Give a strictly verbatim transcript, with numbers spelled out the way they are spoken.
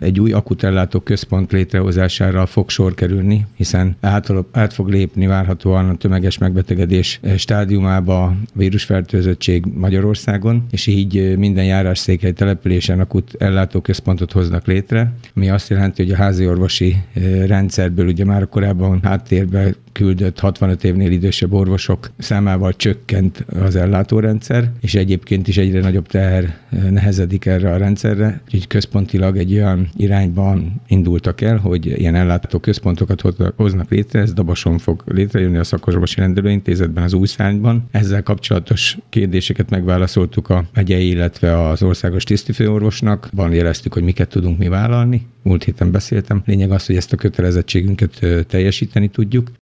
egy új akutellátó központ létrehozására fog sor kerülni, hiszen át, át fog lépni várhatóan a tömeges megbetegedés stádiumába a vírusfertőzöttség Magyarországon, és így minden járásszékhely településen akut ellátó központot hoznak létre, ami azt jelenti, hogy a házi orvosi rendszerből ugye már korábban háttérbe küldött hatvanöt évnél idősebb orvosok számával csökkent az ellátórendszer, és egyébként is egyre nagyobb teher nehezedik erre a rendszerre, úgyhogy központilag egy olyan irányban indultak el, hogy ilyen ellátó központokat hoznak létre, ez Dabason fog létrejönni a Szakorvosi Rendelőintézetben, az új szárnyban. Ezzel kapcsolatos kérdéseket megválaszoltuk a megyei, illetve az országos tisztifőorvosnak. Van jeleztük, hogy miket tudunk mi vállalni. Múlt héten beszéltem. Lényeg az, hogy ezt a kötelezettségünket teljesíteni tudjuk.